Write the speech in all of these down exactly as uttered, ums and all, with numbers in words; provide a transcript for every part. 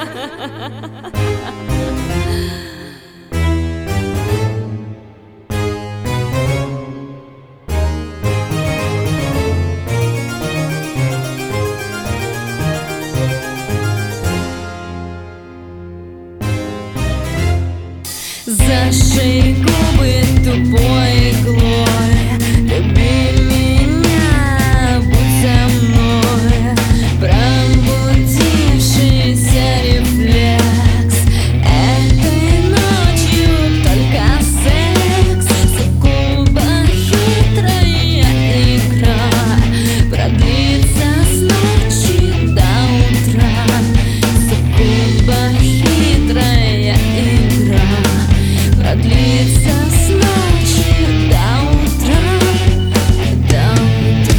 Зашей губы тупой иглой, люби меня, будь со мной. Пробудившийся рефлекс, этой ночью только секс. Суккуба хитрая игра, продлится с ночи до утра. Суккуба хитрая игра, продлится с ночи до утра, до утра.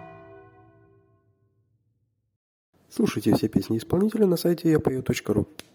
Слушайте все песни исполнителя на сайте я пою точка ру.